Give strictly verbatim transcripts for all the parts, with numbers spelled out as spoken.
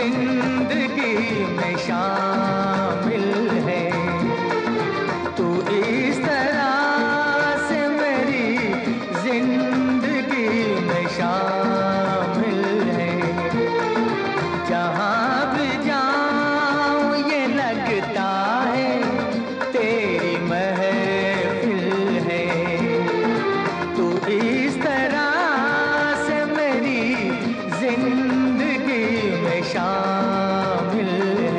जिंदगी में शामिल है। तू इस तरह से मेरी जिंदगी में शामिल है। जहाँ भी जाऊँ ये लगता है तेरी महफिल है। तू इस तरह से मेरी जिंदगी में शामिल है।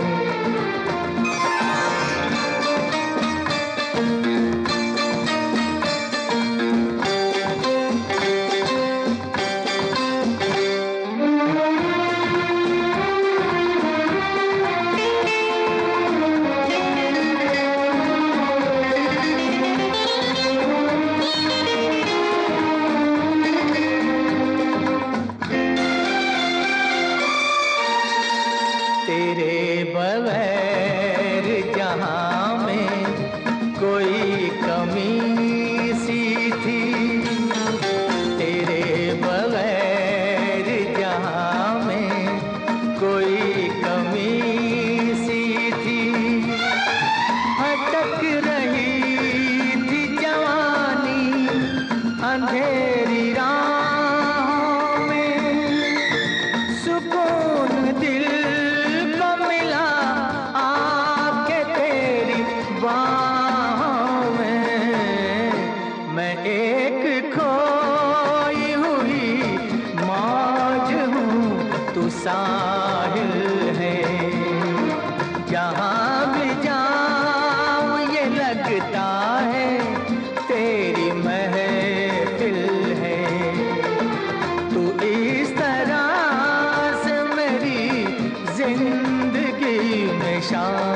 तेरे बगैर जहाँ में कोई कमी सी थी। तेरे बगैर जहाँ में कोई कमी सी थी। भटक रही थी जवानी अंधेरी राहों में। सुकून दिल बाहों में। मैं एक खोई हुई मौज हूँ, तू साहिल है। जहाँ भी जाऊँ ये लगता है तेरी महफिल है। तू इस तरह से मेरी जिंदगी में शामिल